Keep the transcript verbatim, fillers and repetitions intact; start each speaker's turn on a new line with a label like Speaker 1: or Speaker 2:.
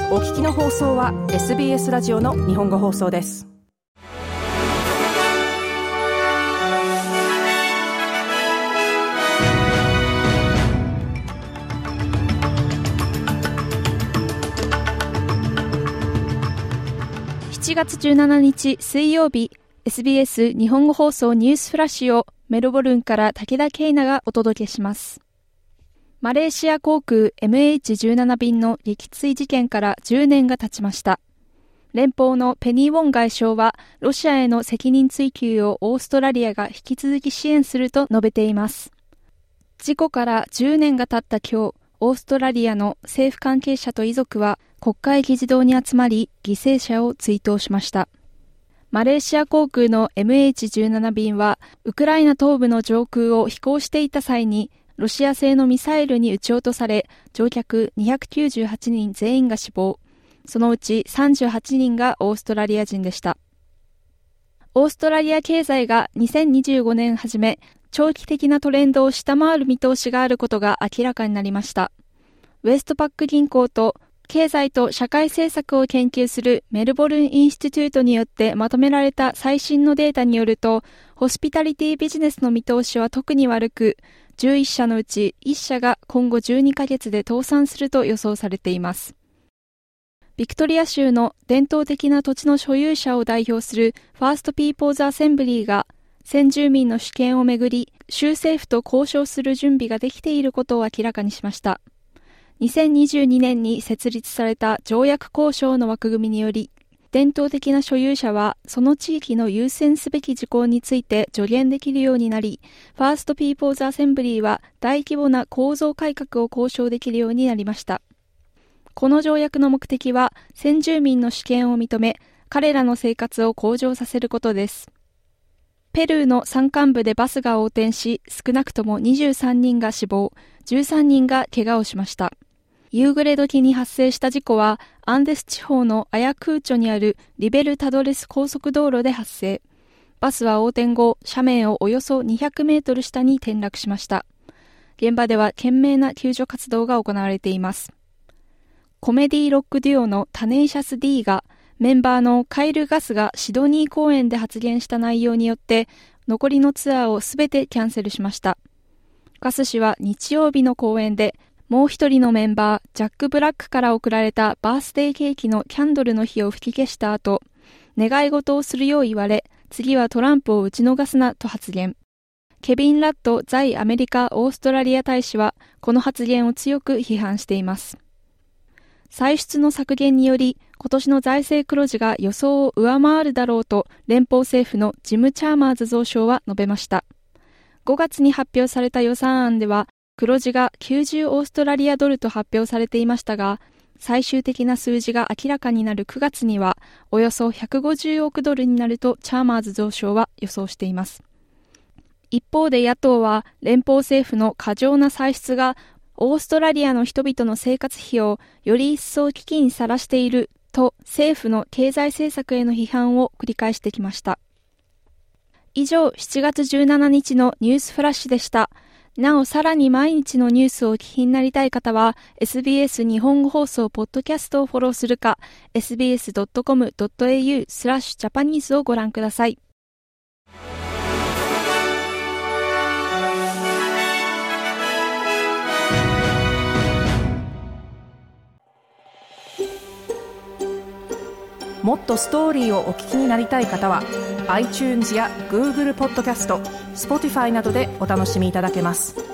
Speaker 1: お聞きの放送は エスビーエス ラジオの日本語放送です。
Speaker 2: しちがつじゅうしちにち水曜日、 エスビーエス 日本語放送ニュースフラッシュをメルボルンから武田圭奈がお届けします。マレーシア航空 エムエイチじゅうなな 便の撃墜事件からじゅうねんが経ちました。連邦のペニー・ウォン外相はロシアへの責任追及をオーストラリアが引き続き支援すると述べています。事故からじゅうねんが経った今日、オーストラリアの政府関係者と遺族は国会議事堂に集まり犠牲者を追悼しました。マレーシア航空の エムエイチじゅうなな 便はウクライナ東部の上空を飛行していた際にロシア製のミサイルに撃ち落とされ、乗客にひゃくきゅうじゅうはちにん全員が死亡、そのうちさんじゅうはちにんがオーストラリア人でした。オーストラリア経済がにせんにじゅうごねん初め、長期的なトレンドを下回る見通しがあることが明らかになりました。ウェストパック銀行と経済と社会政策を研究するメルボルンインスティテュートによってまとめられた最新のデータによると、ホスピタリティビジネスの見通しは特に悪く、じゅういっしゃのうちいっしゃが今後じゅうにかげつで倒産すると予想されています。ビクトリア州の伝統的な土地の所有者を代表するファーストピーポーズアセンブリーが先住民の主権をめぐり州政府と交渉する準備ができていることを明らかにしました。にせんにじゅうにねんに設立された条約交渉の枠組みにより、伝統的な所有者はその地域の優先すべき事項について助言できるようになり、ファーストピーポーズアセンブリーは大規模な構造改革を交渉できるようになりました。この条約の目的は先住民の主権を認め、彼らの生活を向上させることです。ペルーの山間部でバスが横転し、少なくともにじゅうさんにんが死亡、じゅうさんにんが怪我をしました。夕暮れ時に発生した事故はアンデス地方のアヤクーチョにあるリベルタドレス高速道路で発生。バスは横転後、斜面をおよそにひゃくメートル下に転落しました。現場では懸命な救助活動が行われています。コメディロックデュオのタネイシャス D がメンバーのカイル・ガスがシドニー公演で発言した内容によって残りのツアーをすべてキャンセルしました。ガス氏は日曜日の公演でもう一人のメンバー、ジャック・ブラックから贈られたバースデーケーキのキャンドルの火を吹き消した後、願い事をするよう言われ、次はトランプを打ち逃すなと発言。ケビン・ラッド在アメリカ・オーストラリア大使は、この発言を強く批判しています。歳出の削減により、今年の財政黒字が予想を上回るだろうと、連邦政府のジム・チャーマーズ増相は述べました。ごがつに発表された予算案では、黒字がきゅうじゅうオーストラリアドルと発表されていましたが、最終的な数字が明らかになるくがつにはおよそひゃくごじゅうおくドルになるとチャーマーズ増相は予想しています。一方で野党は連邦政府の過剰な歳出がオーストラリアの人々の生活費をより一層危機にさらしていると政府の経済政策への批判を繰り返してきました。以上、しちがつじゅうしちにちのニュースフラッシュでした。なお、さらに毎日のニュースをお聞きになりたい方は エスビーエス 日本語放送ポッドキャストをフォローするか エスビーエスドットコムドットエーユー スラッシュジャパニーズをご覧ください。
Speaker 1: もっとストーリーをお聞きになりたい方は iTunes や Google ポッドキャスト、Spotify などでお楽しみいただけます。